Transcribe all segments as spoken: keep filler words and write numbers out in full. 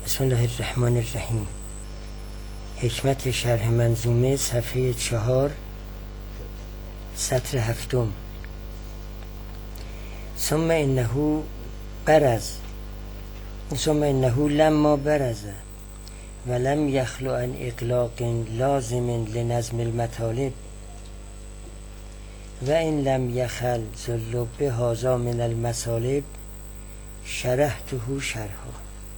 بسم الله الرحمن الرحیم. حکمت شرح منظومه صفحه چهار سطر هفتم. ثم انه برز ثم انه لما برز ولم يخلو عن اغلاق لازم لنظم المطالب و ان لم يخل ذل بهذا من المصالب شرحته شرحا.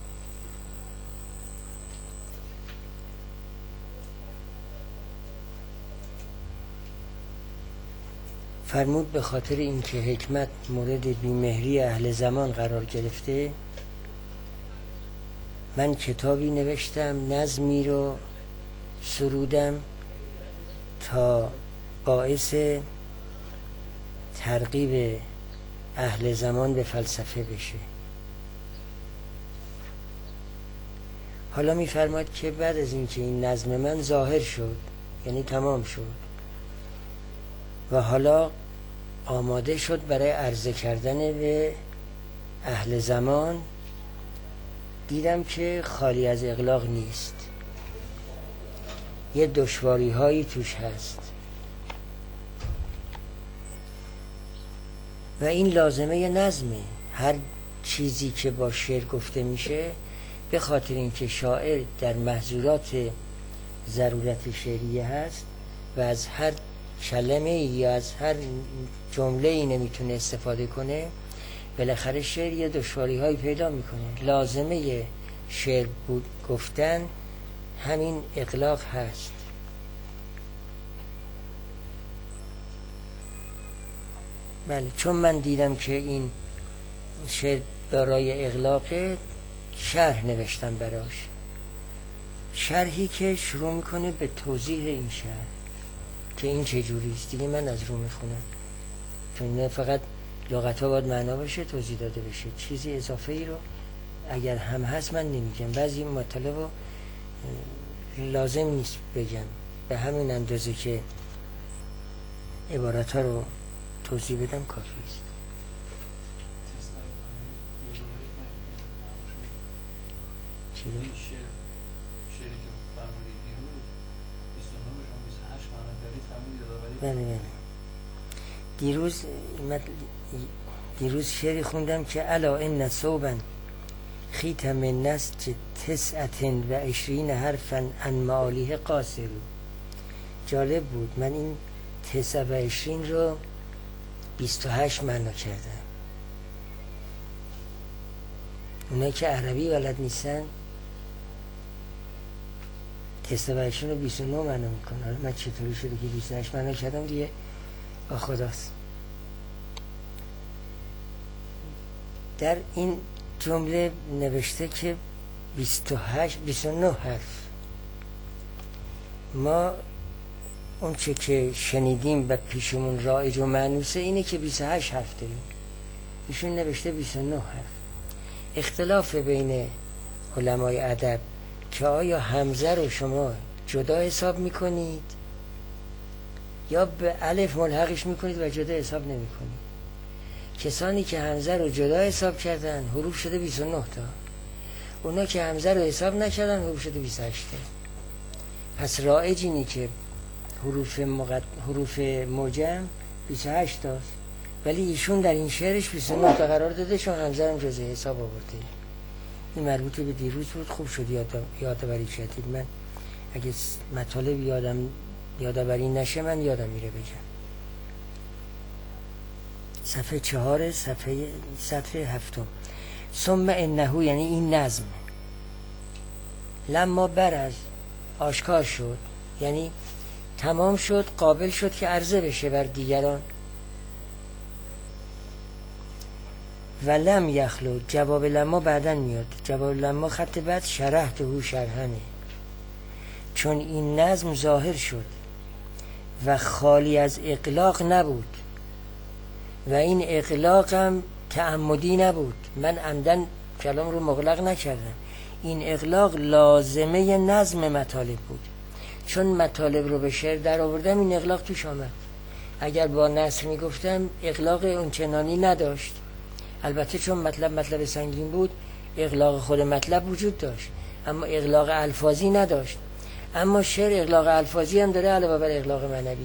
فرمود به خاطر اینکه حکمت مورد بیمهری اهل زمان قرار گرفته، من کتابی نوشتم، نظمی رو سرودم تا باعث ترغیب اهل زمان به فلسفه بشه. حالا می‌فرماید که بعد از اینکه این نظم من ظاهر شد، یعنی تمام شد و حالا آماده شد برای عرضه کردن به اهل زمان، دیدم که خالی از اغلاق نیست، یه دشواری هایی توش هست و این لازمه نظمه. هر چیزی که با شعر گفته میشه به خاطر اینکه شاعر در محظورات ضرورت شعریه هست و از هر کلمه یا از هر جمله ای نمیتونه استفاده کنه، بالاخره شعر یه دشواری های پیدا میکنه. لازمه شعر بود گفتن همین اغلاق هست. بله، چون من دیدم که این شعر دارای اغلاقه، شرح نوشتم براش، شرحی که شروع میکنه به توضیح این شرح که این چه جوریست. دیگه من از رو میخونم، چون نه فقط لغت ها باید معنا باشه، توضیح داده بشه. چیزی اضافه ای رو اگر هم هست من نمیگم. بعضی مطالب رو لازم نیست بگم، به همین اندازه که عبارت ها رو توضیح بدم کافی است. بله بله. دیروز دیروز شعری خوندم که الا ان صوبا خیت من نسج تسعة و عشرین حرفا عن معالیه قاصر. جالب بود، من این تسعة و عشرین رو بیست و هشت معنا کردم. اونایی که عربی بلد نیستن تسعة و عشرین رو بیست و نه معنا میکنن. من چطوری شده که بیست و هشت معنا کردم؟ دیگه با خداست. در این جمله نوشته که بیست و هشت بیست و نه حرف. ما اون چه که شنیدیم و پیشمون رایج و مانوسه اینه که بیست و هشت حرف داریم، ایشون نوشته بیست و نه حرف. اختلاف بین علمای ادب که آیا همزه رو شما جدا حساب میکنید یا به الف ملحقش میکنید و جدا حساب نمیکنید. کسانی که همزه رو جدا حساب کردن حروف شده بیست و نه تا، اونا که همزه رو حساب نکردن حروف شده بیست و هشت تا. پس رایج اینی که حروف مقد... حروف معجم بیست و هشت تاست، ولی ایشون در این شعرش بیست و نه تا قرار داده چون همزه رو جزء حساب آورده. این مربوط به دیروز بود. خوب شد یاد یادآوری کردید. من اگه مطالب یادم یادآوری نشه من یادم میره بگم. صفحه چهار صفحه سطر هفتم. ثم انه یعنی این نظم لما برز آشکار شد، یعنی تمام شد، قابل شد که عرضه بشه بر دیگران. و لم یخلو، جواب لما بعدن میاد. جواب لما خط بعد شرحته شرحنه، چون این نظم ظاهر شد و خالی از اغلاق نبود و این اغلاق هم تعمدی نبود. من عمدن کلام رو مغلق نکردم. این اغلاق لازمه نظم مطالب بود. چون مطالب رو به شعر در آوردم این اغلاق توش آمد. اگر با نثر میگفتم اغلاق اونچنانی نداشت. البته چون مطلب مطلب سنگین بود اغلاق خود مطلب وجود داشت، اما اغلاق الفاظی نداشت. اما شعر اغلاق الفاظی هم داره علاوه بر اغلاق معنوی.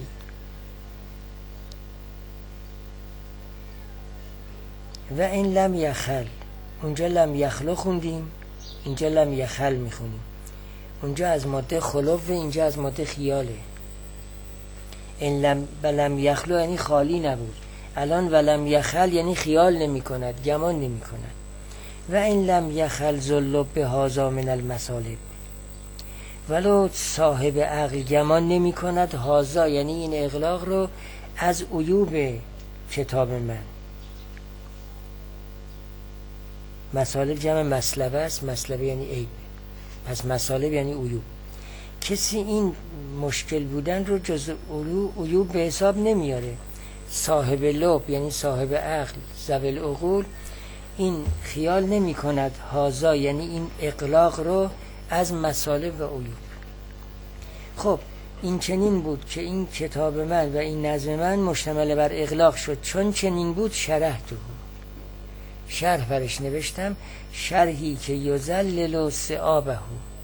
و این لم یخل، اونجا لم یخلو خوندیم، اینجا لم یخل میخونیم. اونجا از ماده خلوه، اینجا از ماده خیاله. این لم ولم یخلو یعنی خالی نبود، الان ولم یخل یعنی خیال نمی کند، گمان نمی کند. و این لم یخل ذل بهذا من المصالب، ولو صاحب عقل گمان نمی کند هازا یعنی این اغلاق رو از عیوب کتاب من. مصالب جمع مسلبه است، مسلبه یعنی عیب، پس مصالب یعنی عیوب. کسی این مشکل بودن رو جز عیوب به حساب نمیاره. صاحب لب یعنی صاحب عقل، ذوی العقول، این خیال نمی کند هازا یعنی این اغلاق رو از مصالب و عیوب. خب این چنین بود که این کتاب من و این نظم من مشتمل بر اغلاق شد. چون چنین بود شرحته، شرح برش نوشتم، شرحی که یذلل صعابه،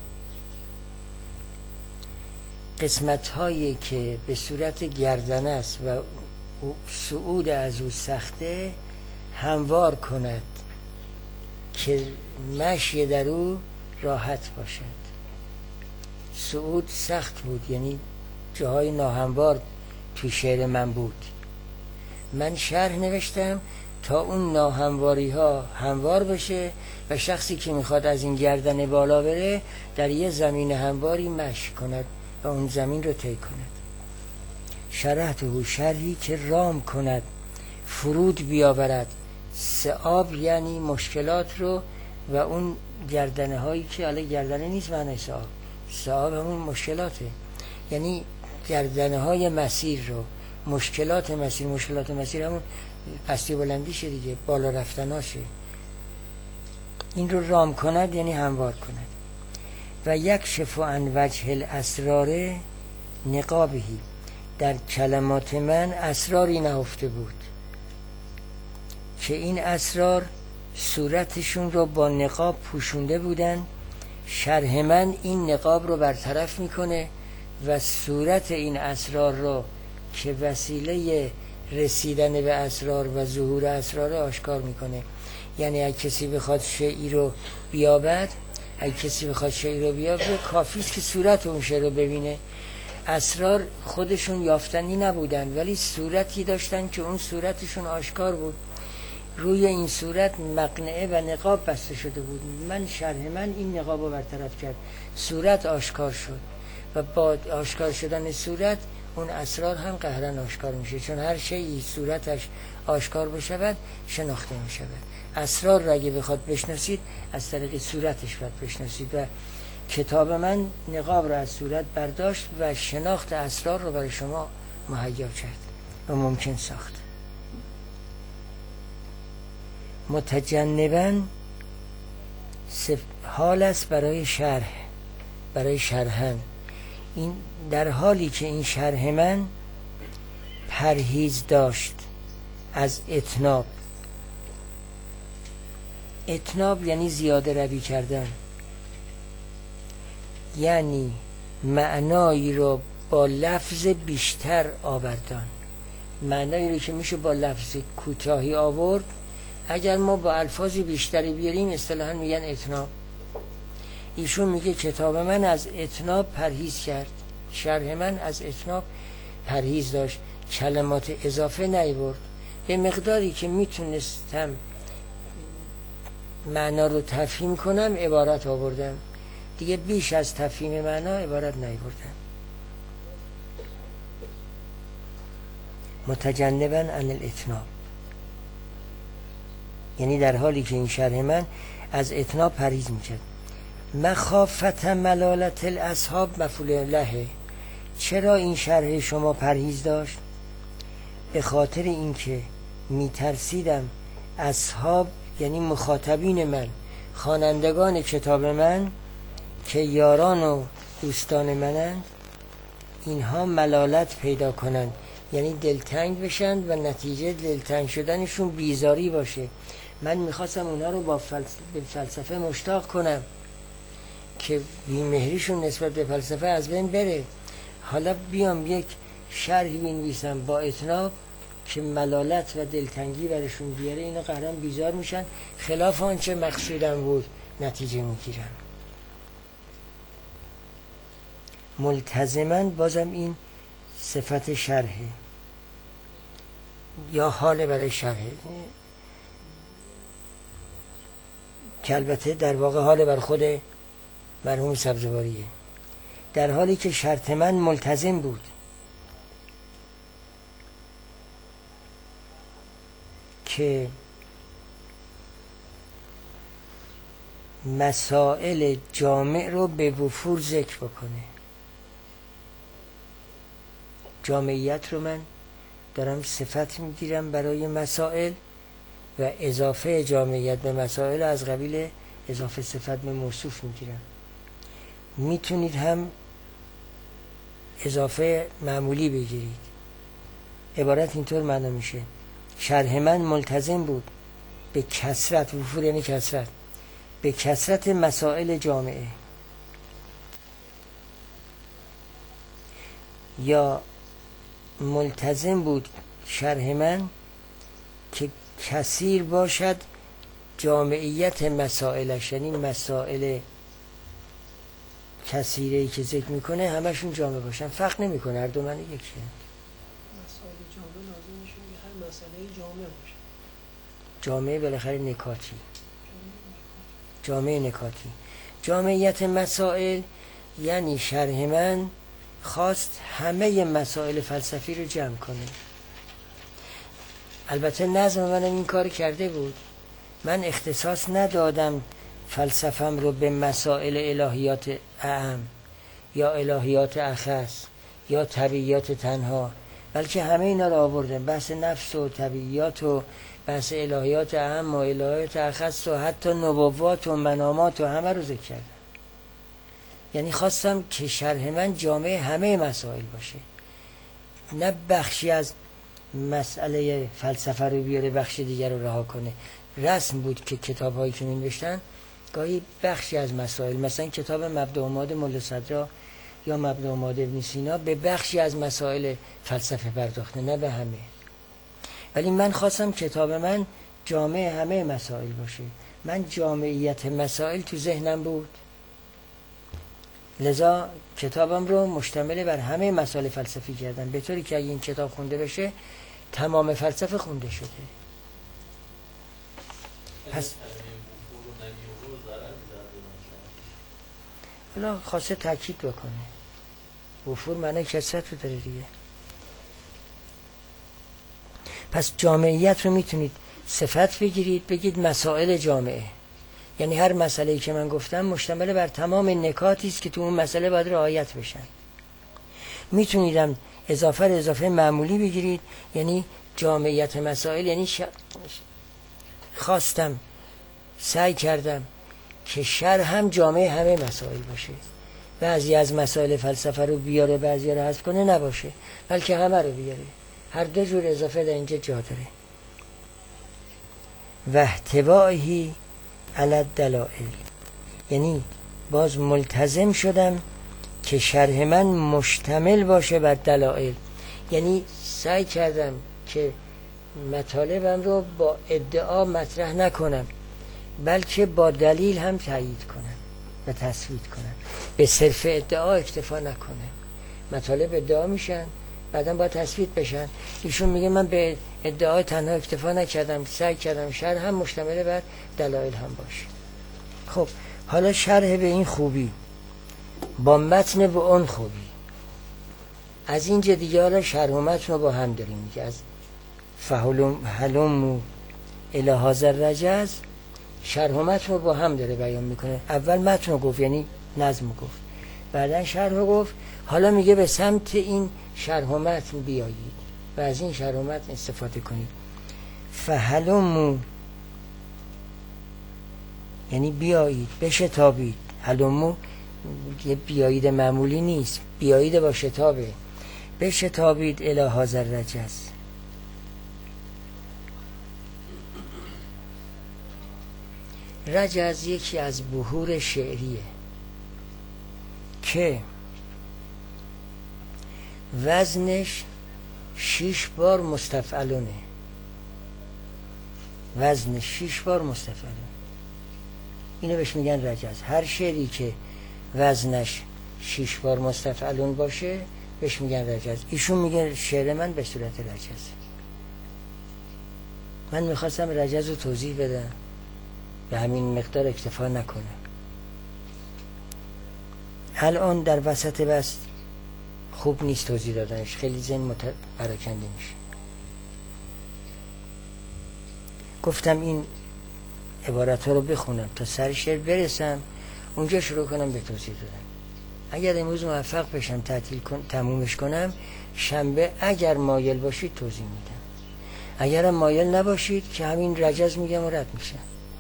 قسمت هایی که به صورت گردن است و صعود از او سخته هموار کند که مشی در او راحت باشد. صعود سخت بود یعنی جاهای ناهموار تو شعر من بود. من شرح نوشتم تا اون ناهمواری ها هموار بشه و شخصی که میخواد از این گردن بالا بره در یه زمین همواری مشی کند و اون زمین رو طی کند. شرحته، شرحی که رام کند، فرود بیاورد. صعاب یعنی مشکلات رو و اون گردنه هایی که حالا گردنه نیست معنی صعاب، صعاب همون مشکلاته، یعنی گردنه های مسیر رو، مشکلات مسیر، مشکلات مسیر همون پستی بلندیشه دیگه، بالا رفتناشه. این رو رام کند یعنی هموار کند. و یک شفو عن وجه الاسرار نقابهی، در کلمات من اسراری نهفته بود که این اسرار صورتشون رو با نقاب پوشونده بودن. شرح من این نقاب رو برطرف میکنه و صورت این اسرار رو که وسیله رسیدن به اسرار و ظهور اسرار آشکار میکنه. یعنی اگه کسی بخواد شیعی رو بیابد، اگه کسی بخواد شیعی رو بیابد کافیست که صورت اون شیعی رو ببینه. اسرار خودشون یافتنی نبودن ولی صورتی داشتن که اون صورتشون آشکار بود. روی این صورت مقنعه و نقاب بسته شده بود. من شرح من این نقاب رو برطرف کرد، صورت آشکار شد و با آشکار شدن صورت اون اسرار هم قهرن آشکار میشه، چون هر شیعی صورتش آشکار بشود شناخته میشود. اسرار را اگه بخواد بشناسید از طریق صورتش باید بشناسید و کتاب من نقاب را از صورت برداشت و شناخت اسرار رو برای شما مهیا کرد و ممکن ساخت. متجنباً حال است برای شرح، برای شرحن. این در حالی که این شرح من پرهیز داشت از اتناب. اتناب یعنی زیاده روی کردن، یعنی معنایی رو با لفظ بیشتر آوردن. معنایی رو که میشه با لفظ کوتاهی آورد اگر ما با الفاظ بیشتری بیاریم اصطلاحاً میگن اتناب. ایشون میگه کتاب من از اتناب پرهیز کرد، شرح من از اتناب پرهیز داشت، کلمات اضافه نیورد. به مقداری که میتونستم معنا رو تفهیم کنم عبارت آوردم، دیگه بیش از تفهیم معنا عبارت نیوردم. متجنباً عن الاتناب یعنی در حالی که این شرح من از اتناب پرهیز میکرد. مخافت ملالت الاصحاب مفعول له. چرا این شرح شما پرهیز داشت؟ به خاطر اینکه میترسیدم اصحاب یعنی مخاطبین من، خوانندگان کتاب من که یاران و دوستان منند، اینها ملالت پیدا کنند یعنی دلتنگ بشن و نتیجه دلتنگ شدنشون بیزاری باشه. من میخواستم اونها رو با فلسفه, فلسفه مشتاق کنم که بی‌مهریشون نسبت به فلسفه از بین بره. حالا بیام یک شرحی بنویسم با اتناب که ملالت و دلتنگی برشون بیاره، اینا قهرم بیزار میشن، خلاف آنچه مقصودم بود نتیجه میگیرن. ملتزماً بازم این صفت شرحه یا حال برای شرحه که البته در واقع حال بر خود مرحوم سبزواریه. در حالی که شرط من ملتزم بود که مسائل جامع رو به وفور ذکر بکنه. جامعیت رو من دارم صفت میگیرم برای مسائل و اضافه جامعیت به مسائل از قبیل اضافه صفت به موصوف میگیرم. میتونید هم اضافه معمولی بگیرید. عبارت اینطور معنا میشه: شرح من ملتزم بود به کثرت، وفور یعنی کثرت، به کثرت مسائل جامعه. یا ملتزم بود شرح من که کثیر باشد جامعیت مسائلش، یعنی مسائل کثیری که ذکر میکنه همشون جامع باشن، فرق نمیکنه، هر دو معنی یکیه. مسائل جامع لازم میشه که هر مسئله جامع باشه. جامعه بالاخره نکاتی، جامعه نکاتی. جامعیت مسائل یعنی شرح من خواست همه مسائل فلسفی رو جمع کنه. البته نظم منم این کار کرده بود. من اختصاص ندادم فلسفم رو به مسائل الهیات اعم یا الهیات اخص یا طبیعیات تنها، بلکه همه اینا رو آوردم. بحث نفس و طبیعیات و بحث الهیات اعم و الهیات اخص و حتی نبوات و منامات و همه رو ذکر کردم. یعنی خواستم که شرح من جامعه همه مسائل باشه، نه بخشی از مسئله فلسفه رو بیاره بخش دیگر رو رها کنه. رسم بود که کتاب هایی که می نوشتن گاهی بخشی از مسائل، مثلا کتاب مبدأ و ماد ملا صدرا یا مبدأ و ماد ابن سینا، به بخشی از مسائل فلسفه پرداخته، نه به همه. ولی من خواستم کتاب من جامعه همه مسائل باشه. من جامعیت مسائل تو ذهنم بود، لذا کتابم رو مشتمل بر همه مسائل فلسفی کردم، به طوری که اگه این کتاب خونده بشه تمام فلسفه خونده شده. پس حالا خواسته تاکید بکنه وفور معنی کثرت رو داره دیگه. پس جامعیت رو میتونید صفت بگیرید، بگید مسائل جامعه، یعنی هر مسئله‌ای که من گفتم مشتمل بر تمام نکاتی است که تو اون مسئله باید رعایت بشن. میتونیدم اضافه اضافه معمولی بگیرید، یعنی جامعیت مسائل، یعنی ش... خواستم سعی کردم که شرح هم جامعه همه مسائل باشه. بعضی از مسائل فلسفه رو بیاره، بعضی رو حذف کنه، نباشه، بلکه همه رو بیاره. هر دو جور اضافه در اینجا جا داره. و احتوایی علی الدلائل، یعنی باز ملتزم شدم که شرح من مشتمل باشه بر دلائل، یعنی سعی کردم که مطالبم رو با ادعا مطرح نکنم، بلکه با دلیل هم تایید کنم و تثبیت کنم، به صرف ادعا اکتفا نکنم. مطالب ادعا میشن بعدم باید تثبیت بشن. ایشون میگه من به ادعای تنها اکتفا نکردم، سعی کردم شرح هم مشتمل بر دلایل هم باشه. خب حالا شرح به این خوبی با متن به اون خوبی، از اینجا دیگه حالا شرح و متن رو با هم داریم. میگه از فهلم هلم الی هذا الرجز، شرح و متن رو با هم داره بیان میکنه. اول متن رو گفت یعنی نظم رو گفت، بعدن شرح رو گفت، حالا میگه به سمت این شرح و متن بیایید و از این شرح و متن استفاده کنید. فهلمو یعنی بیایید، بشتابید. هلمو یه بیایید معمولی نیست، بیایید با شتابه. بشتابید الی هذا الرجز. رجز یکی از بحور شعریه. که وزنش شیش بار مستفعلونه. وزنش شیش بار مستفعلونه، اینو بهش میگن رجز. هر شعری که وزنش شیش بار مستفعلون باشه بهش میگن رجز. ایشون میگه شعر من به صورت رجز. من میخواستم رجز رو توضیح بدم، به همین مقدار اکتفا نکنه. الان در وسط بس خوب نیست توضیح دادنش، خیلی ذهن پراکنده میشه. گفتم این عبارت ها رو بخونم تا سر شعر برسم، اونجا شروع کنم به توضیح دادن. اگر امروز موفق بشم تعطیل کن تمومش کنم، شنبه اگر مایل باشید توضیح میدم. اگرم مایل نباشید که همین رجز میگم و رد میشه.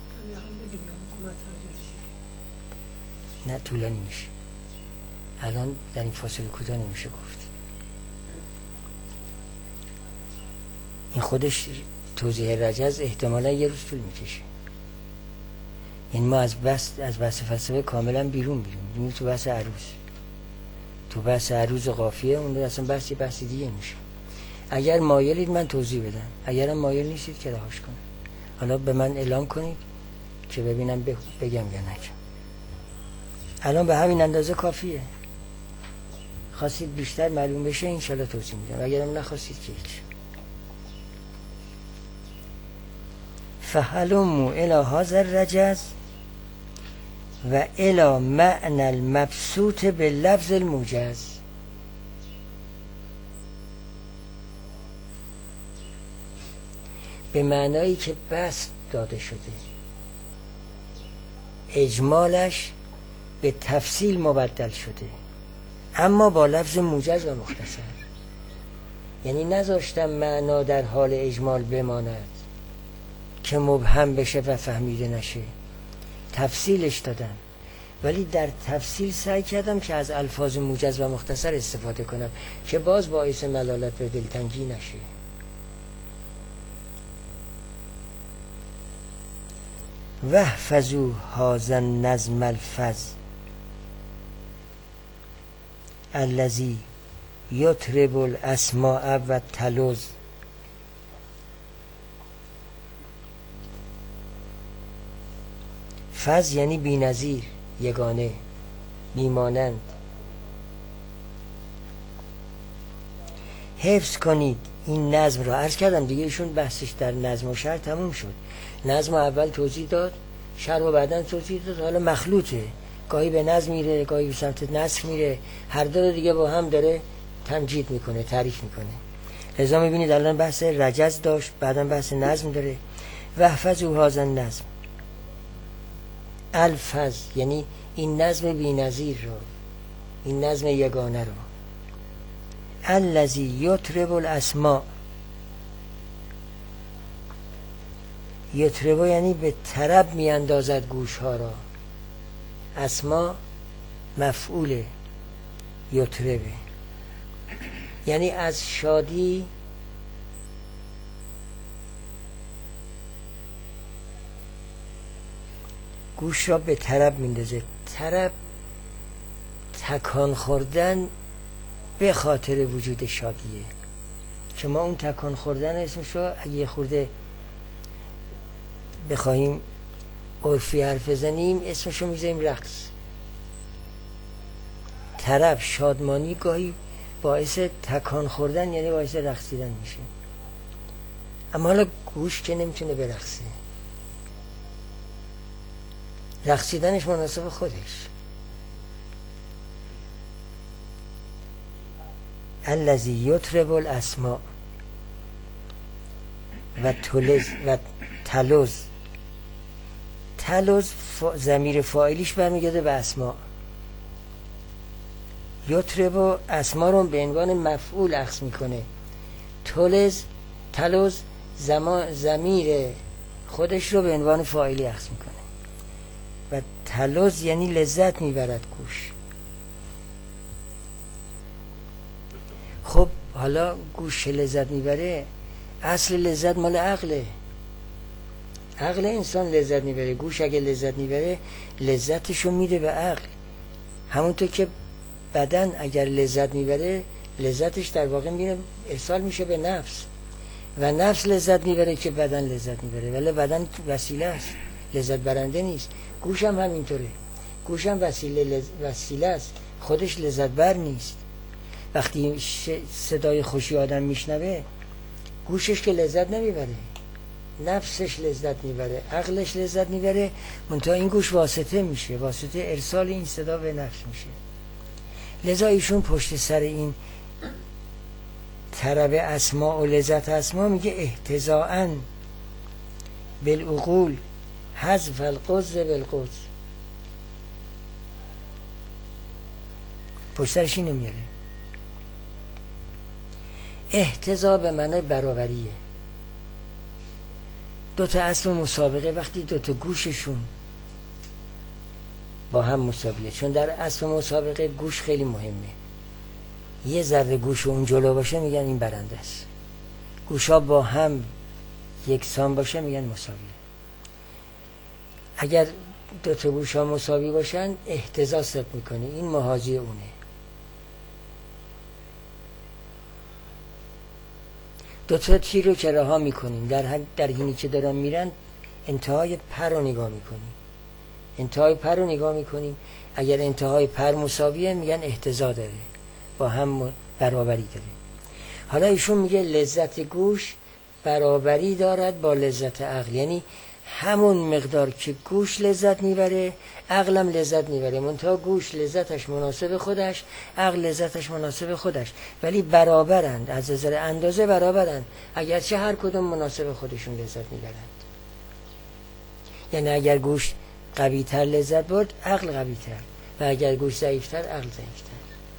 نه طولانی میشه، الان در این فاصله کوتاه نمیشه گفت. این خودش توضیح رجز احتمالا یه روز طول میکشه. این ما از بس از بحث فلسفه کاملا بیرون بیرون بیرون تو بحث عروض، تو بحث عروض قافیه، اون اصلا بحثی بحثی دیگه میشه. اگر مایلید من توضیح بدم، اگرم مایل نیستید که رهاش کنید. حالا به من اعلام کنید که ببینم بگم یا نگم. الان به همین اندازه کافیه. خواستید بیشتر معلوم بشه انشالله توضیح میدم، اگرم نخواستید که هیچ. فهلموا الی هذا الرجز و الی معنى المبسوط باللفظ الموجز. به معنایی که بسط داده شده، اجمالش به تفصیل مبدل شده، اما با لفظ موجز و مختصر. یعنی نذاشتم معنا در حال اجمال بماند که مبهم بشه و فهمیده نشه، تفصیلش دادم، ولی در تفصیل سعی کردم که از الفاظ موجز و مختصر استفاده کنم که باز باعث ملالت و دلتنگی نشه. واحفظوا هذا النظم الفظ الذي یطرب الاسماء و تلوز. فز یعنی بی نظیر، یگانه، بیمانند. حفظ کنید این نظم را. عرض کردم دیگه ایشون بحثش در نظم و شرح تموم شد. نظم اول توضیح داد، شرح و بعدن توضیح داد. حالا مخلوطه، گاهی به نظم میره، گاهی به سمت نسخ میره، هر دو دیگه با هم داره تمجید میکنه، تعریف میکنه. لذا میبینید الان بحث رجز داشت، بعدن بحث نظم داره. واحفظوا هذا النظم الفظ، یعنی این نظم بی نظیر رو، این نظم یگانه رو. الذی یطرب الاسماء، یطرب یعنی به طرب می اندازد گوش ها را. اسما مفعول یطربه، یعنی از شادی گوش را به طرب میندازه. طرب تکان خوردن به خاطر وجود شادیه، که ما اون تکان خوردن اسمش رو اگه یه خورده بخواهیم عرفی حرف بزنیم اسمش رو میذاریم رقص. طرب، شادمانی گاهی باعث تکان خوردن یعنی باعث رقصیدن میشه، اما حالا گوش که نمیتونه برقصه، رقصیدنش مناسب خودش. الذی یطرب الاسماء و تلز و تلوز. تلوز ضمیر فاعلیش برمیگرده به اسماء. یطرب و اسماء رو به عنوان مفعول اخذ میکنه. تلز تلوز ضمیر خودش رو به عنوان فاعلی اخذ میکنه. و تلوز یعنی لذت میبرد گوش. خب حالا گوش لذت میبره، اصل لذت مال عقله. عقل انسان لذت میبره. گوش اگه لذت میبره لذتشو میده به عقل. همونطور که بدن اگر لذت میبره لذتش در واقع میره ارسال میشه به نفس و نفس لذت میبره که بدن لذت میبره، ولی بدن وسیله است، لذت برنده نیست. گوش هم همینطوره، گوش هم وسیله لز... وسیله است، خودش لذت بر نیست. وقتی ش... صدای خوشی آدم میشنوه گوشش که لذت نمیبره، نفسش لذت میبره، عقلش لذت میبره، منتها این گوش واسطه میشه، واسطه ارسال این صدا به نفس میشه. لذا ایشون پشت سر این طرب اسما و لذت اسما میگه احتضاءً بالعقول حذف القز بالقز. پشت سرش اینو میاره. احتضاء به معنی برابریه. دو تا اصل مسابقه وقتی دو تا گوششون با هم مسابقه، چون در اصل مسابقه گوش خیلی مهمه، یه ذره گوش اون جلو باشه میگن این برنده است، گوشا با هم یکسان باشه میگن مساویه. اگر دو تا گوشا مساوی باشن اهتزاز صدق میکنه، این محاذی اونه. دو تا تیر رو که رها میکنیم در در حینی که دارن میرن انتهای پر رو نگاه میکنیم، انتهای پر رو نگاه میکنیم، اگر انتهای پر مساویه میگن اهتزاز داره، با هم برابری داره. حالا ایشون میگه لذت گوش برابری دارد با لذت عقل، یعنی همون مقدار که گوش لذت میبره عقلم لذت میبره، منتها گوش لذتش مناسب خودش، عقل لذتش مناسب خودش، ولی برابرند، از نظر اندازه برابرند، اگرچه هر کدوم مناسب خودشون لذت میبرند. یعنی اگر گوش قوی تر لذت برد عقل قوی تر، و اگر گوش ضعیف تر عقل ضعیف تر.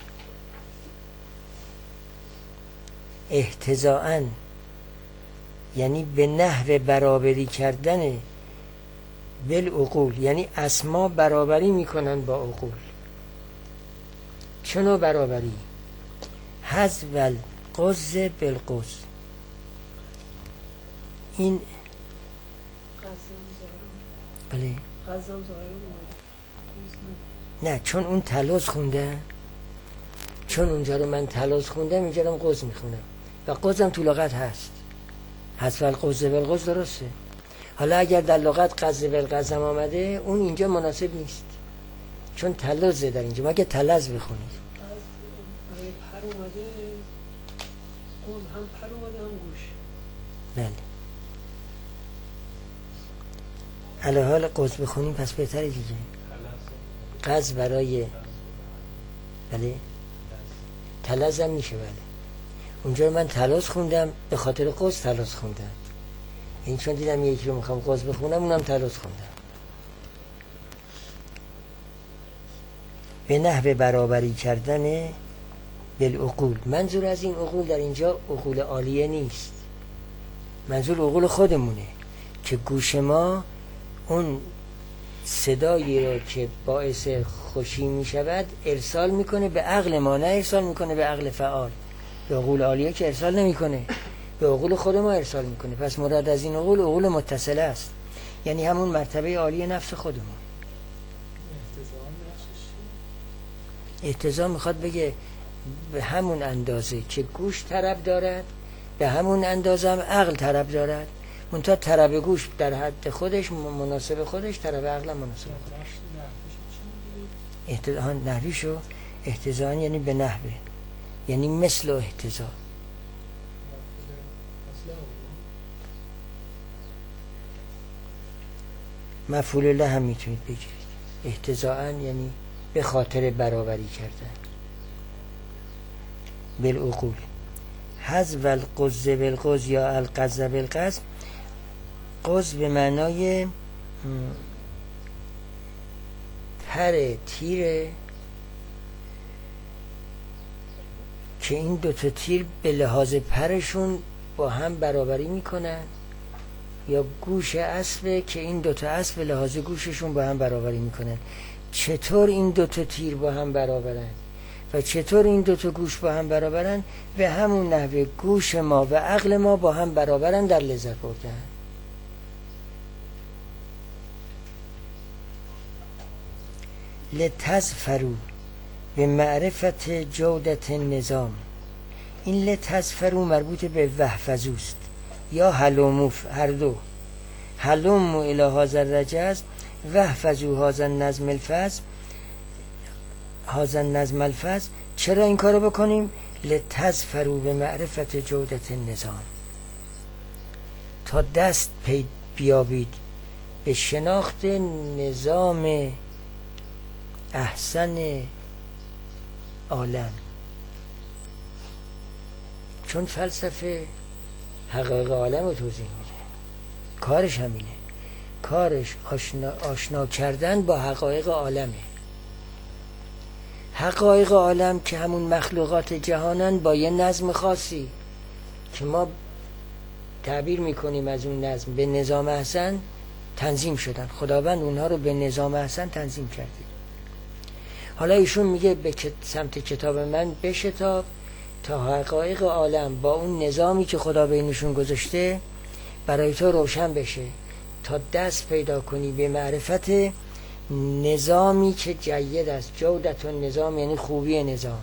احتضاءً یعنی به نحو برابری کردن بالعقول، یعنی اسما برابری میکنن با عقول. چنو برابری؟ حذف القز بالقز. این بله نه، چون اون تلاز خونده، چون اونجا رو من تلاز خوندم اینجا رو قز میخونم و قزم تو لغت هست، حذف القز بالقز درسته. حالا اگر در لغت قز بالقز هم آمده اون اینجا مناسب نیست، چون تلازه در اینجا، مگه تلز بخونید. پر اومده قز، هم پر اومده هم گوش. بله علی حال قز بخونیم پس بهتره دیگه. قز برای بله تلز هم میشه. بله اونجا من تلاز خوندم به خاطر قز تلاز خوندم، این چون دیدم یکی رو میخوام قز بخونم اونم تلاز خوندم. به نحو برابری کردن بالعقول. منظور از این عقول در اینجا عقول عالیه نیست، منظور عقول خودمونه که گوش ما اون صدایی رو که باعث خوشی میشود ارسال میکنه به عقل ما، نه ارسال میکنه به عقل فعال. به عقول عالیه که ارسال نمیکنه، به عقول خود ما ارسال میکنه. پس مراد از این عقول عقول متصله است، یعنی همون مرتبه عالی نفس خودمون. احتضاء میخواد بگه به همون اندازه که گوش طرب دارد به همون اندازه هم عقل طرب دارد، منتها طرب گوش در حد خودش مناسب خودش، طرب عقل مناسب خودش. احتضاء نحویشو احتضاء یعنی به نحوه، یعنی مثل احتضاء. مفعول له هم میتونید بگیرید. احتضاء یعنی به خاطر برابری کردن بالعقول. حذف القز بالقز یا القز بالقز. قز به معنای پر تیره که این دو تا تیر به لحاظ پرشون با هم برابری میکنن، یا گوش اسبه که این دو تا اسب به لحاظ گوششون با هم برابری میکنن. چطور این دو تا تیر با هم برابرن و چطور این دو تا گوش با هم برابرن؟ به همون نحوه گوش ما و عقل ما با هم برابرن در لذت بردن. لتظفروا به معرفت جودت نظام. این لتزفرو مربوط به وحفظوست یا حلوموف، هر دو. حلومو الی هذا الرجز وحفظو هذا النظم الفز، هذا النظم الفز. چرا این کارو بکنیم؟ لتزفرو به معرفت جودت نظام، تا دست پی بیابید به شناخت نظام احسن عالم. چون فلسفه حقایق عالم رو توضیح میده، کارش همینه. کارش آشنا, آشنا کردن با حقایق عالمه. حقایق عالم که همون مخلوقات جهانن با یه نظم خاصی که ما تعبیر میکنیم از اون نظم به نظام احسن تنظیم شدن. خداوند اونها رو به نظام احسن تنظیم کرده. حالا ایشون میگه به سمت کتاب من بشتاب تا حقایق عالم با اون نظامی که خدا بینشون گذاشته برای تو روشن بشه، تا دست پیدا کنی به معرفت نظامی که جید است. جودت نظام یعنی خوبی نظام.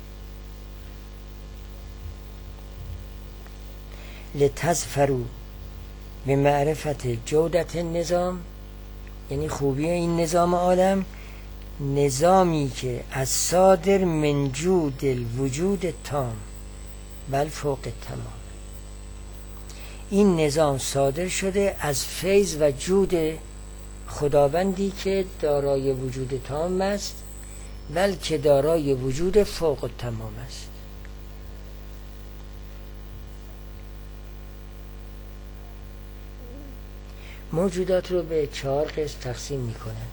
لتزفرو به معرفت جودت نظام یعنی خوبی این نظام عالم، نظامی که از صادر من جود الوجود تام بل فوق تمام. این نظام صادر شده از فیض و جود خداوندی که دارای وجود تام است، بلکه دارای وجود فوق تمام است. موجودات رو به چهار قسم تقسیم میکنن: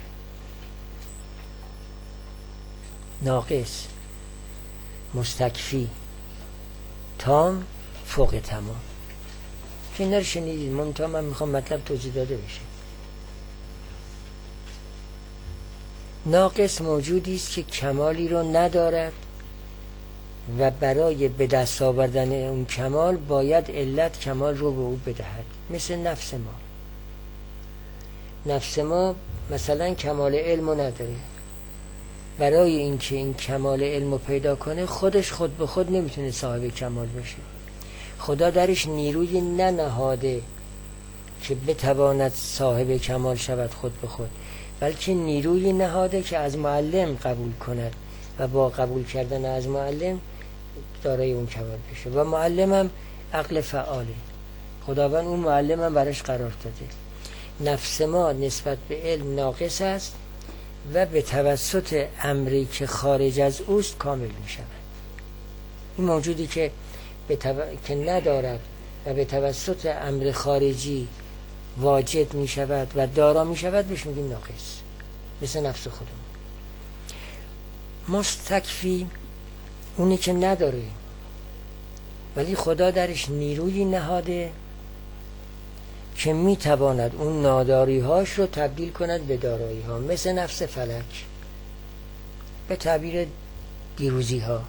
ناقص، مستکفی، تام، فوق تمام. که اینا رو شنیدید، منتها من میخوام مطلب توضیح داده بشه. ناقص موجودی است که کمالی رو ندارد و برای به دست آوردن اون کمال باید علت کمال رو به او بدهد. مثل نفس ما. نفس ما مثلا کمال علم رو نداره. برای اینکه این کمال علم رو پیدا کنه خودش خود به خود نمیتونه صاحب کمال بشه. خدا درش نیروی ننهاده که بتواند صاحب کمال شود خود به خود، بلکه نیروی نهاده که از معلم قبول کند و با قبول کردن از معلم دارای اون کمال بشه. و معلم هم عقل فعاله. خداوند اون معلم هم براش قرار داده. نفس ما نسبت به علم ناقص است و به توسط امری که خارج از اوست کامل می شود. این موجودی که, به تو... که ندارد و به توسط امر خارجی واجد می شود و دارا می شود بهش میگیم ناقص، مثل نفس خودمون. مستکفی اونی که نداره ولی خدا درش نیروی نهاده که می تواند اون ناداری هاش رو تبدیل کند به دارایی ها، مثل نفس فلک به تعبیر دیروزی ها.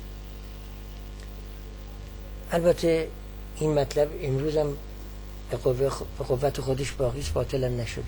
البته این مطلب امروز هم به, قوه به قوت خودش باقیش باطل نشده.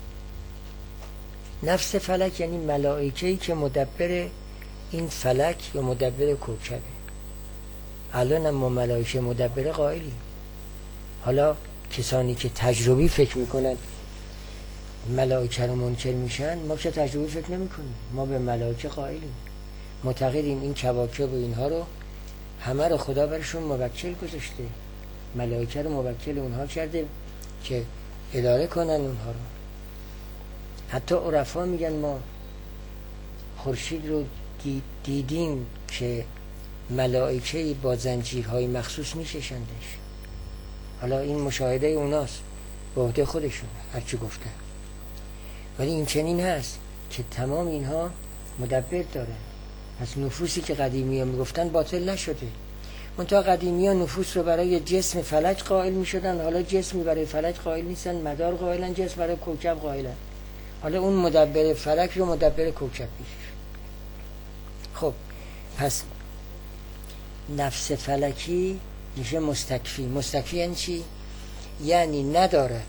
نفس فلک یعنی ملائکه‌ای که مدبر این فلک یا مدبر کوکبه. الان هم ما ملائکه مدبر قائلی. حالا کسانی که تجربی فکر میکنن ملائکه رو منکر میشن، ما که تجربی فکر نمیکنیم، ما به ملائکه قائلیم، معتقدیم این کواکب و اینها رو همه رو خدا برشون موکل گذاشته، ملائکه رو موکل اونها کرده که اداره کنن اونها رو. حتی عرفا میگن ما خورشید رو دیدیم که ملائکه با زنجیرهای مخصوص میکشندش. حالا این مشاهده اوناست، به عهده خودشون هرچی گفتن، ولی این چنین هست که تمام اینها مدبر داره. پس نفوسی که قدیمی ها میگفتن باطل نشده. منتها قدیمی ها نفوس رو برای جسم فلک قائل میشدن، حالا جسمی برای فلک قائل نیستن، مدار قائلن، جسم برای کوکب قائلن. حالا اون مدبر فلک رو مدبر کوکب میشه. خب پس نفس فلکی میشه مستکفی. مستکفی یعنی چی؟ یعنی ندارد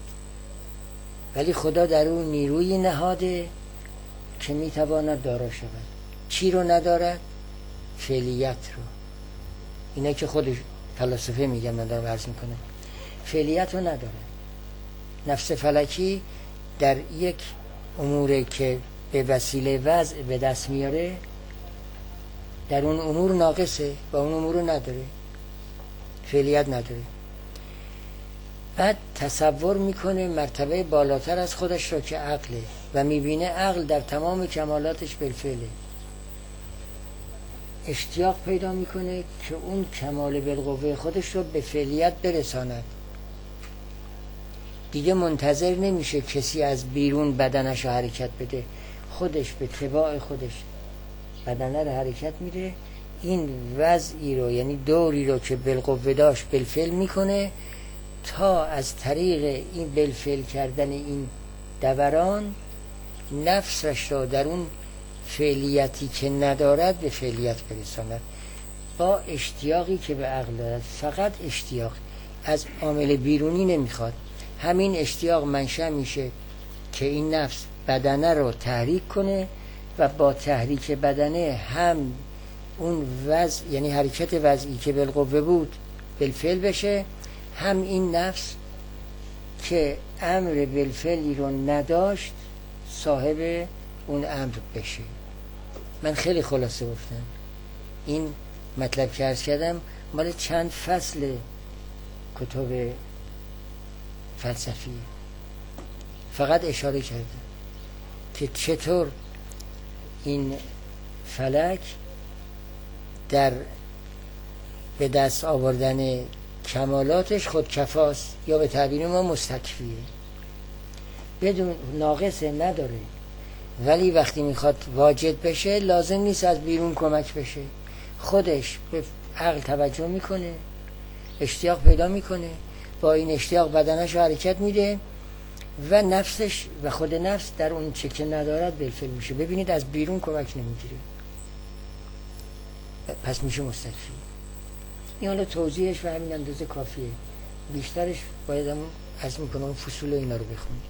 ولی خدا در اون نیروی نهاده که میتواند دارا شود. چی رو ندارد؟ فعلیت رو. اینا که خودش فلاسفه میگن، من دارم عرض میکنم، فعلیت رو نداره. نفس فلکی در یک اموری که به وسیله وضع به دست میاره، در اون امور ناقصه و اون امور رو نداره، فعلیت نداره. بعد تصور میکنه مرتبه بالاتر از خودش رو که عقله و میبینه عقل در تمام کمالاتش بالفعله. اشتیاق پیدا میکنه که اون کمال بالقوه خودش رو به فعلیت برساند. دیگه منتظر نمیشه کسی از بیرون بدنش رو حرکت بده، خودش به تباع خودش بدنه رو حرکت میده. این وضعی رو، یعنی دوری رو که بالقوه داشت بالفعل میکنه، تا از طریق این بالفعل کردن این دوران نفسش رو در اون فعلیتی که ندارد به فعلیت برساند، با اشتیاقی که به عقل دارد. فقط اشتیاق، از عامل بیرونی نمیخواد. همین اشتیاق منشأ میشه که این نفس بدنه رو تحریک کنه و با تحریک بدنه هم اون وضع، یعنی حرکت وضعی که بالقوه بود بالفعل بشه، هم این نفس که امر بالفعلی رو نداشت صاحب اون امر بشه. من خیلی خلاصه گفتم. این مطلب که عرض کردم مال چند فصل کتب فلسفی، فقط اشاره کردم که چطور این فلک در به دست آوردن کمالاتش خودکفاست، یا به تعبیر ما مستکفیه، بدون ناقصه، نداره. ولی وقتی میخواد واجد بشه لازم نیست از بیرون کمک بشه، خودش به عقل توجه میکنه، اشتیاق پیدا میکنه، با این اشتیاق بدنش حرکت میده و نفسش و خود نفس در اون چه که ندارد بالفعل میشه. ببینید از بیرون کمک نمیگیره، پس میشه مستکفی. این حالا توضیحش و همین اندازه کافیه، بیشترش باید هم از میکنم فصول اینا رو بخونید.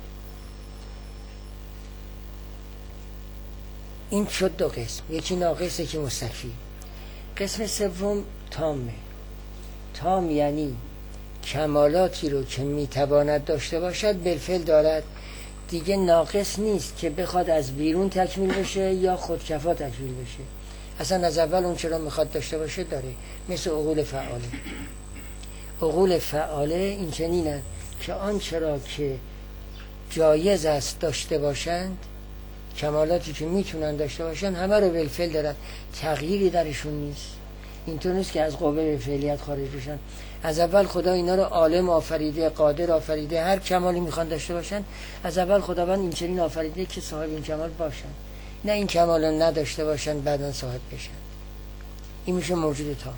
این شد دو قسم، یکی ناقصه که مستکفی. قسم سوم تامه. تام یعنی کمالاتی رو که میتواند داشته باشد بالفعل دارد، دیگه ناقص نیست که بخواد از بیرون تکمیل بشه یا خودکفا تکمیل بشه. اصلا از اول اون چرا میخواد داشته باشه داره، مثل عقول فعاله. عقول فعاله این چنینن که آن چرا که جایز است داشته باشند، کمالاتی که میتونن داشته باشن، همه رو بالفعل دارن، تغییری درشون نیست. اینطور نیست که از قوه فعلیت خارج بشن. از اول خدا اینا رو عالم آفریده، قادر آفریده، هر کمالی میخوان داشته باشن از اول خداوند این چنین آفریده که صاحب این کمال باشن، نه این کمال رو نداشته باشن بعدن صاحب بشن. این میشه موجود تام.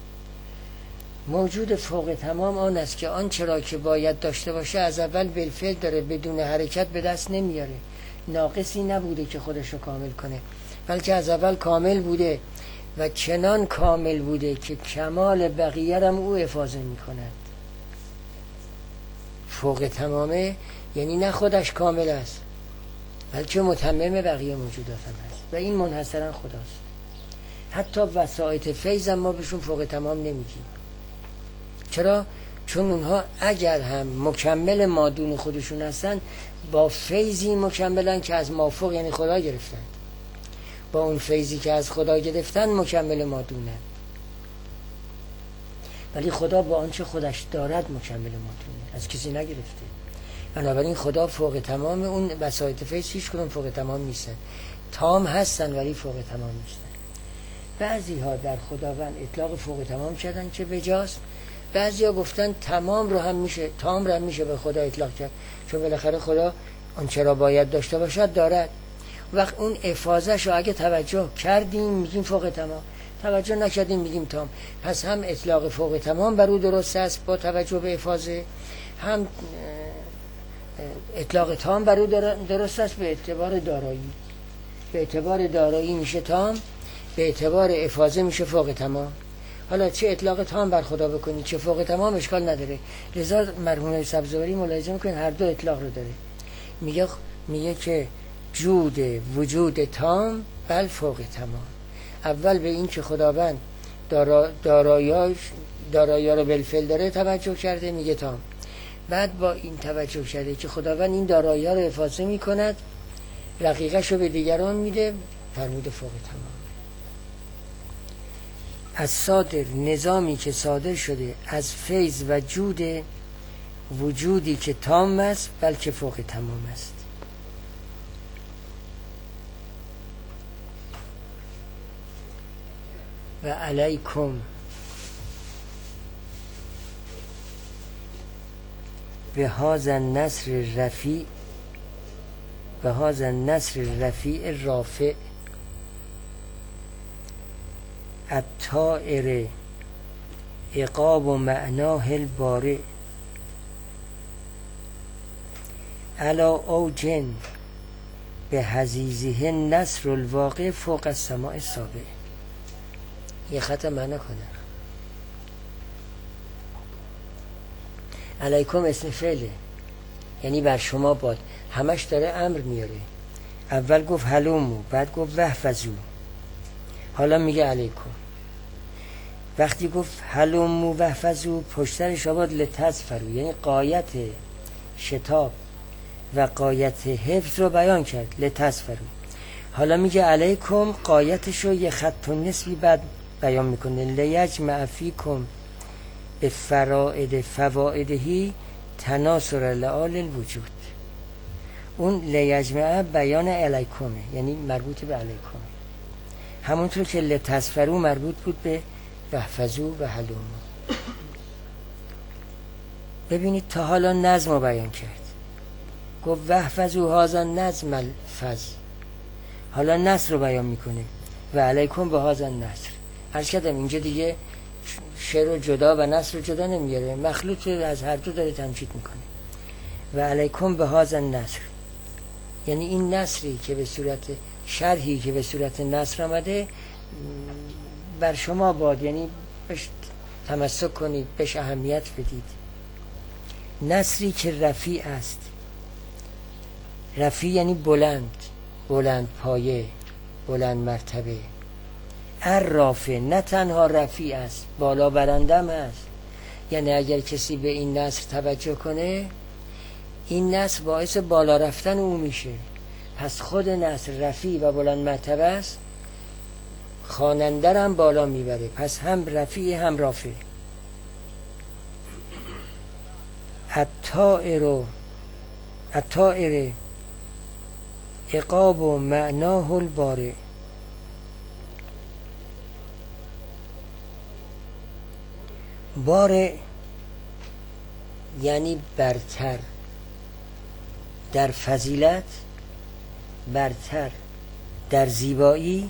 موجود فوق تمام آن است که آن چرا که باید داشته باشه از اول بالفعل داره، بدون حرکت به دست نمیاره. ناقصی نبوده که خودش رو کامل کنه، بلکه از اول کامل بوده و چنان کامل بوده که کمال بقیه هم او افاضه می کند. فوق تمامه یعنی نه خودش کامل است، بلکه متمم بقیه موجودات هم هست و این منحصرا خداست. حتی وسائط فیض هم ما بهشون فوق تمام نمیگیم. چرا؟ چون اونها اگر هم مکمل مادون خودشون هستن، با فیضی مکملن که از مافوق یعنی خدا گرفتن، با اون فیضی که از خدا گرفتن مکمل مادونه. ولی خدا با آنچه خودش دارد مکمل مادونه، از کسی نگرفته. بنابراین خدا فوق تمام، اون وسایط فیض هیچ کدوم فوق تمام نیستن، تام هستن ولی فوق تمام نیستن. بعضی ها در خداوند اطلاق فوق تمام کردن که بجاست، بعضی ها گفتن تمام رو هم میشه، تام رو هم میشه به خدا اطلاق کرد، چون بالاخره خدا آنچه را باید داشته باشد دارد. وقت اون افاضه‌شو اگه توجه کردیم میگیم فوق تمام، توجه نکردیم میگیم تام. پس هم اطلاق فوق تمام بر او درست است با توجه به افاضه، هم اطلاق تام بر او درست است به اعتبار دارایی. به اعتبار دارایی میشه تام، به اعتبار افاضه میشه فوق تمام. حالا چه اطلاق تام بر خدا بکنی چه فوق تمام اشکال نداره. لذا مرحوم سبزواری ملاحظه میکنه هر دو اطلاق رو داره. میگه میگه که جود وجود تام بل فوق تمام. اول به این که خداوند دارا داراییاش دارایی رو بالفعل داره توجه کرده، میگه تام. بعد با این توجه کرده که خداوند این دارایی ها رو حفاظت میکند، رقیقش رو به دیگران میده، فرموده فوق تمام. از صادر، نظامی که صادر شده از فیض و جود وجودی که تام است بلکه فوق تمام است. و علیکم به هذا النصر رفیع به هذا النصر رفیع رافع الطائر عقاب و معناه البارئ علا اوج به حزیزه نصر الواقع فوق السماء السابع. یه خط معنا کنه. علیکم اسم فعله، یعنی بر شما باد، همش داره امر میاره. اول گفت هلومو، بعد گفت وحفظو، حالا میگه علیکم. وقتی گفت هلومو وحفظو پشترش آباد لتذفرو، یعنی قایت شتاب و قایت حفظ رو بیان کرد، لتذفرو. حالا میگه علیکم، قایتش رو یه خط و نصفی بعد بیان میکنه، لیجمع فیکم به فرائد فوائدهی تناصر لعال الوجود. اون لیجمع بیان علیکمه، یعنی مربوط به علیکم، همونطور که لتذفرو مربوط بود به وحفظو و حلومو. ببینید تا حالا نظم رو بیان کرد، گفت وحفظو هذا نظم الفظ، حالا نصر رو بیان میکنه و علیکم به هذا النصر. عرض کردم اینجا دیگه شعر رو جدا و نصر رو جدا نمیاره، مخلوط از هر دو داره تمجید میکنه. و علیکم به هذا النصر، یعنی این نصری که به صورت شرحی که به صورت نصر آمده بر شما باد، یعنی بهش تمسک کنید، بهش اهمیت بدید. نصری که رفیع است. رفیع یعنی بلند، بلند پایه، بلند مرتبه. الرافع، نه تنها رفیع است، بالا برندم است. یعنی اگر کسی به این نصر توجه کنه، این نصر باعث بالا رفتن او میشه. پس خود نصر رفیع و بلند مرتبه است، خواننده هم بالا میبره، پس هم رفیع هم رافع. الطائر الطائر عقاب و معناه البارئ. بارئ یعنی برتر، در فضیلت برتر، در زیبایی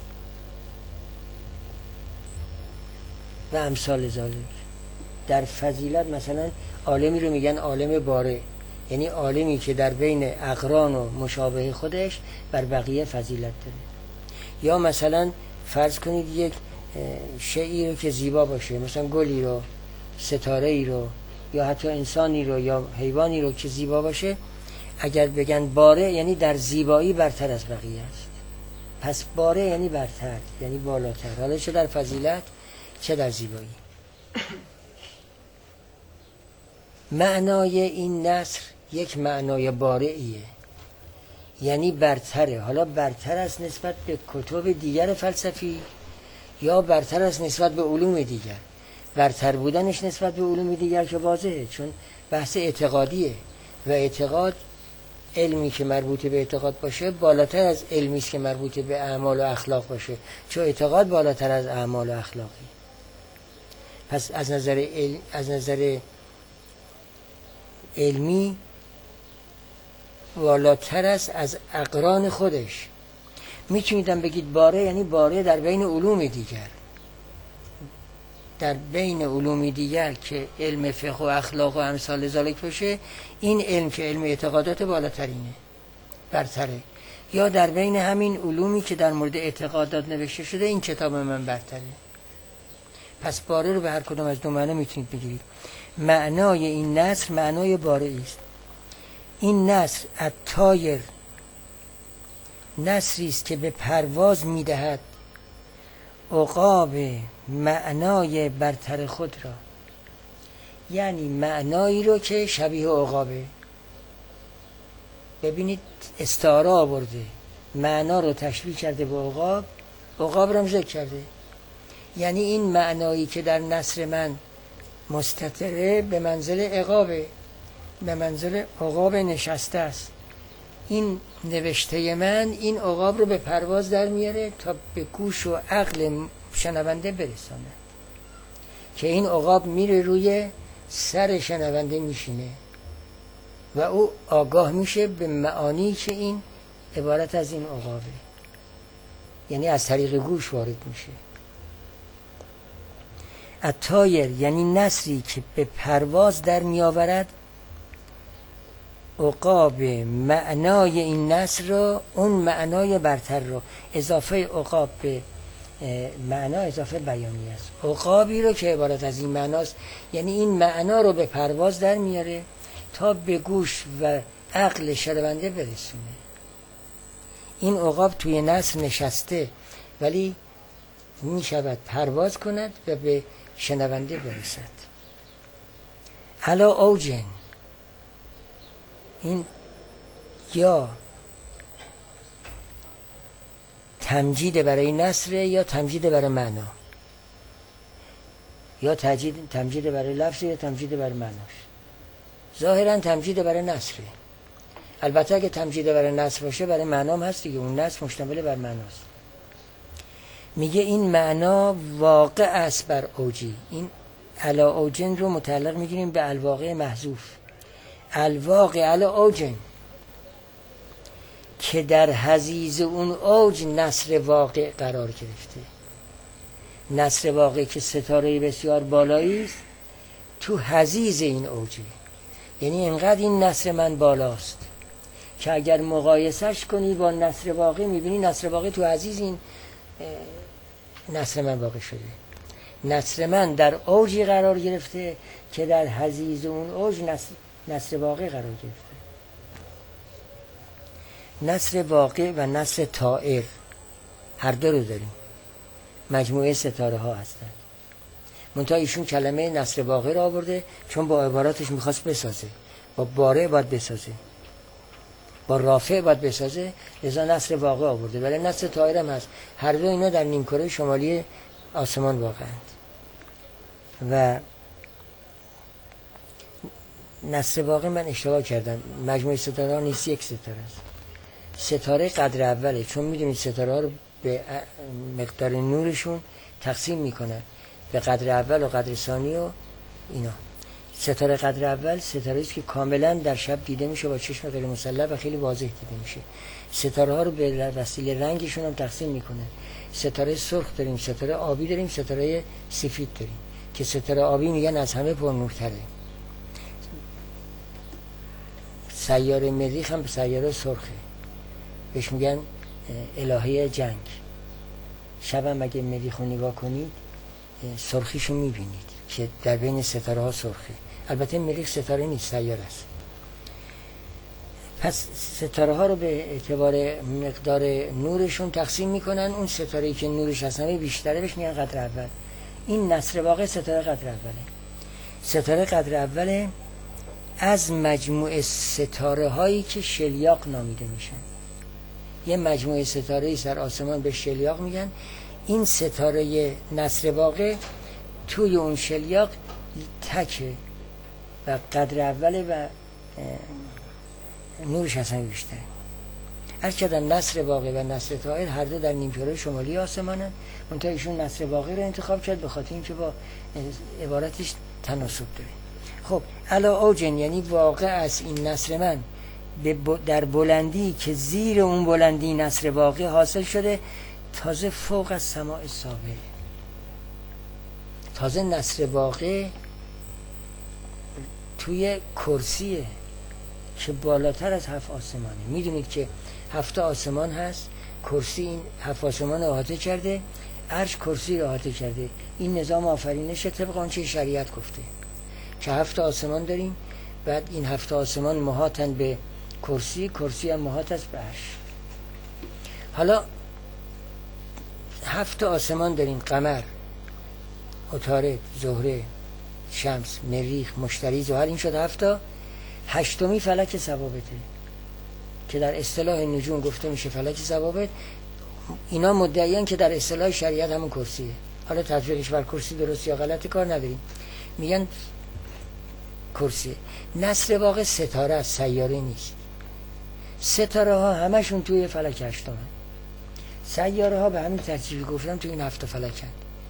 و امثال ذالک. در فضیلت مثلا عالمی رو میگن عالم بارئ، یعنی عالمی که در بین اقران و مشابه خودش بر بقیه فضیلت داره. یا مثلا فرض کنید یک شیئی رو که زیبا باشه، مثلا گلی رو، ستاره ای رو، یا حتی انسانی رو یا حیوانی رو که زیبا باشه، اگر بگن بارئ یعنی در زیبایی برتر از بقیه است. پس بارئ یعنی برتر، یعنی بالاتر، حالا چه در فضیلت چه در زیبایی. معنای این نصر یک معنای بارئیه، یعنی برتره. حالا برتر است نسبت به کتب دیگر فلسفی یا برتر است نسبت به علوم دیگر. برتر بودنش نسبت به علوم دیگر که واضحه، چون بحث اعتقادیه و اعتقاد، علمی که مربوط به اعتقاد باشه بالاتر از علمی است که مربوط به اعمال و اخلاق باشه، چون اعتقاد بالاتر از اعمال و اخلاقی. پس از نظر علم، از نظر علمی بالاتر است از اقران خودش. میتونیدم بگید باره یعنی باره در بین علوم دیگر، در بین علوم دیگر که علم فقه و اخلاق و امثال ذالک باشه، این علم که علم اعتقادات بالاترینه، برتره. یا در بین همین علومی که در مورد اعتقادات نوشته شده، این کتاب من برتره. پس باره رو به هر کدام از دو معنی میتونید بگیرید. معنای این نصر معنای باره است. این نصر الطایر نثری است که به پرواز میدهد عقاب معنای برتر خود را. یعنی معنایی رو که شبیه عقابه. ببینید استعاره آورده، معنا رو تشبیه کرده به عقاب، عقاب رو هم ذکر کرده. یعنی این معنایی که در نثر من مستتره به منزل عقابه، به منزل عقاب نشسته است. این نوشته من این عقاب رو به پرواز در میاره تا به گوش و عقل شنونده برسانه، که این عقاب میره روی سر شنونده میشینه و او آگاه میشه به معانی که این عبارت از این عقابه، یعنی از طریق گوش وارد میشه. الطایر یعنی نثری که به پرواز در میآورد عقاب معنای این نثر رو، اون معنای برتر رو. اضافه عقاب به معنا اضافه بیانی است. عقابی رو که عبارت از این معناست، یعنی این معنا رو به پرواز در میاره تا به گوش و عقل شنونده برسونه. این عقاب توی نثر نشسته ولی می شود پرواز کند و به شنونده برسد. علا اوجن، این یا تمجید برای نثر یا تمجید برای معنا، یا تمجید تمجید برای لفظ یا تمجید برای معناش. ظاهرا تمجید برای نثره، البته اگه تمجید برای نثر باشه برای معنام هست دیگه، اون نثر مشتمل بر معناست. میگه این معنا واقع است بر اوجی. این علا اوجن رو متعلق میگیریم به الواقع محذوف، الواقع علا اوجن، که در حضیض اون اوج نثر واقع قرار گرفته. نثر واقع که ستاره بسیار بالایی است تو حضیض این اوجه، یعنی اینقدر این نثر من بالاست که اگر مقایسش کنی با نثر واقع میبینی نثر واقع تو حضیض این نثر من واقع شده. نثر من در اوجی قرار گرفته که در حضیض اون اوج نثر واقع قرار گرفته. نثر واقع و نثر طائر هر دو رو داریم، مجموعه ستاره ها هستند. منتها ایشون کلمه نثر واقع را آورده چون با عباراتش میخواست بسازه، با باره باید بسازه، با رافع باید بسازه، لذا نثر واقع آورده. ولی نثر طائر هم هست. هر دو اینا در نیمکره شمالی آسمان واقعند. و نثر واقع من اشتباه کردم، مجموعه ستاره ها نیست، یک ستاره است. ستاره قدر اوله، چون میدونید ستاره ها رو به مقدار نورشون تقسیم میکنن به قدر اول و قدر ثانی و اینا. ستاره قدر اول ستاره است که کاملا در شب دیده میشه با چشم غیر مسلح و خیلی واضح دیده میشه. ستاره ها رو به وسیله رنگشون هم تقسیم میکنن. ستاره سرخ داریم، ستاره آبی داریم، ستاره سفید داریم که ستاره آبی میگن از همه پرنورتره. سیاره مریخ هم به سیاره سرخه، بهش میگن الهه جنگ. شبم اگه مریخ رو نگاه کنید سرخیشو میبینید که در بین ستاره ها سرخه. البته مریخ ستاره نیست، سیاره است. پس ستاره ها رو به اعتبار مقدار نورشون تقسیم میکنن. اون ستاره‌ای که نورش از همه بیشتره بهش میگن قدر اول. این نثر واقع ستاره قدر اوله. ستاره قدر اوله از مجموعه ستاره هایی که شلیاق نامیده میشن. یه مجموعه ستاره‌ای سر آسمان به شلیاق میگن. این ستاره نثر واقع توی اون شلیاق تکه و قدر اوله و نورش از همه بیشتره. از کردن نثر واقع و نثر طائر هر دو در نیمکره شمالی آسمانن. منتها ایشون نثر واقع رو انتخاب کرد به خاطر اینکه با عبارتش تناسب داره. خب علا اوجن یعنی واقع از این نثر من در بلندی که زیر اون بلندی نثر واقع حاصل شده، تازه فوق از سماع سابق. تازه نثر واقع توی کرسیه که بالاتر از هفت آسمانه. میدونید که هفت آسمان هست، کرسی این هفت آسمان احاطه کرده، عرش کرسی رو احاطه کرده. این نظام آفرینش طبق آنچه شریعت گفته که هفت آسمان داریم، بعد این هفت آسمان محاطن به کرسی، کرسی هم محاط است به عرش. حالا هفت آسمان داریم: قمر، عطارد، زهره، شمس، مریخ، مشتری، زحل. این شد هفتا. هشتمی فلک ثوابته که در اصطلاح نجوم گفته میشه فلک ثوابت. اینا مدعیان که در اصطلاح شریعت همون کرسیه. حالا تطبیقش بر کرسی درست یا غلط کار نداریم، میگن کرسی. نصر واقع ستاره است، سیاره نیست. ستاره ها همشون توی فلک هشتمن. سیاره ها به همین ترتیبی گفتم توی این هفت فلکن،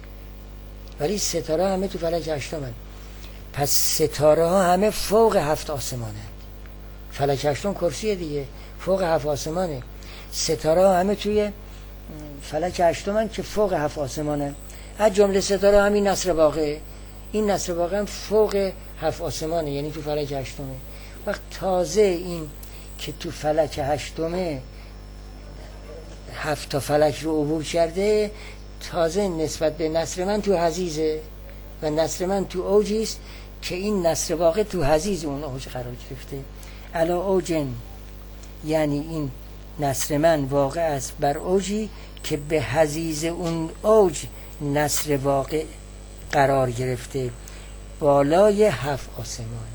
ولی ستاره همه تو فلک هشتمن. پس ستاره ها همه فوق هفت آسمانه. فلک هشتم کرسیه دیگه، فوق هفت آسمانه. ستاره ها همه توی فلک هشتمن که فوق هفت آسمانه. از جمله ستاره همین نصر واقع. این نصر واقع هم فوق هفت آسمانه، یعنی تو فلک هشتمه. وقت تازه این که تو فلک هشتمه هفت تا فلک رو عبور کرده، تازه نسبت به نصر من تو حضیضه و نصر من تو اوجیست که این نصر واقع تو حضیض اون اوج قرار گرفته. علا اوجن، یعنی این نصر من واقع است بر اوجی که به حضیض اون اوج نصر واقع قرار گرفته، بالای هفت آسمان.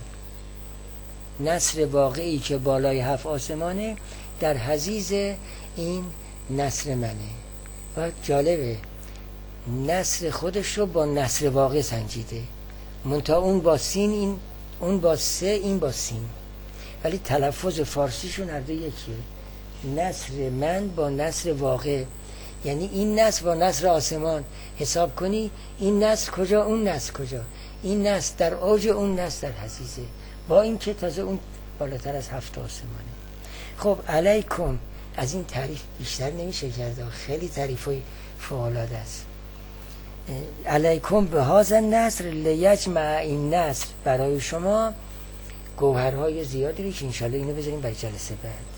نصر واقعی که بالای هفت آسمانه در حضیض این نصر منه. و جالبه نصر خودش رو با نصر واقع سنجیده، منتها اون با سین، این اون با سه، این با سین، ولی تلفظ فارسیشون هر دو یکیه. نصر من با نصر واقع، یعنی این نصر با نصر آسمان. حساب کنی این نصر کجا، اون نصر کجا. این نصر در اوج، اون نصر در حضیضه، با این که تازه اون بالاتر از هفت آسمانه. خب علیکم، از این تعریف بیشتر نمیشه کرده، خیلی تعریفای فوق‌العاده است. علیکم به هذا النصر لیجمع، این نصر برای شما گوهرهای زیادی رو که انشالله اینو بذاریم برای جلسه بعد.